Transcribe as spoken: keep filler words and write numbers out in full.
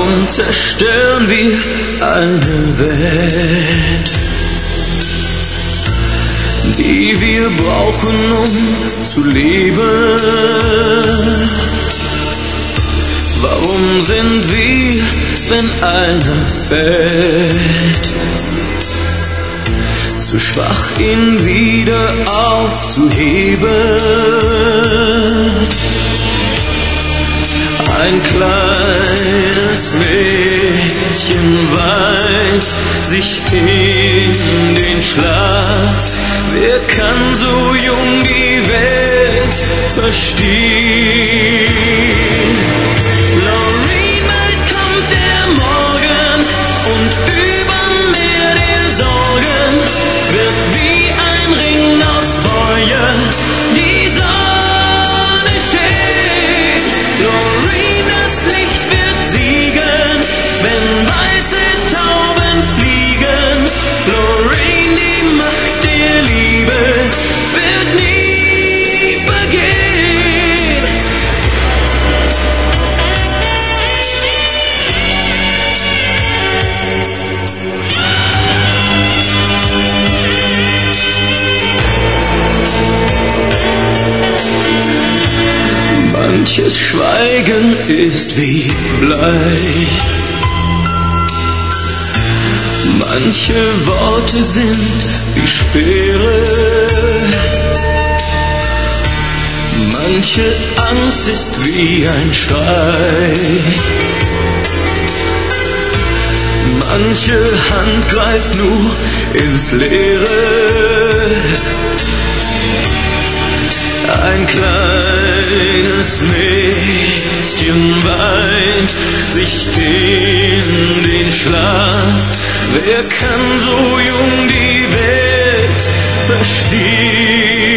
Warum zerstören wir eine Welt, die wir brauchen, um zu leben? Warum sind wir, wenn einer fällt, zu schwach, ihn wieder aufzuheben? Ein kleines Mädchen weint sich in den Schlaf. Wer kann so jung die Welt verstehen? Loreen, bald kommt der Morgen und über Meer der Sorgen wird wie ein Ring aus Feuer die Sonne stehen. Loreen, das Licht wird siegen, wenn weiße Tauben fliegen. Loreen, die Macht der Liebe wird nie vergehen. Manches Schweigen ist wie Blei, manche Worte sind wie Speere, manche Angst ist wie ein Schrei, manche Hand greift nur ins Leere. Ein kleines Mädchen weint sich in den Schlaf. Wer kann so jung die Welt verstehen?